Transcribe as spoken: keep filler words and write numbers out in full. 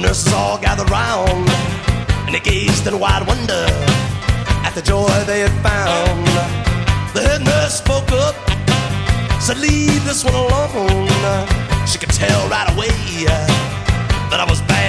nurses all gathered round, and they gazed in wide wonder at the joy they had found. The head nurse spoke up, said, leave this one alone. She could tell right away that I was bad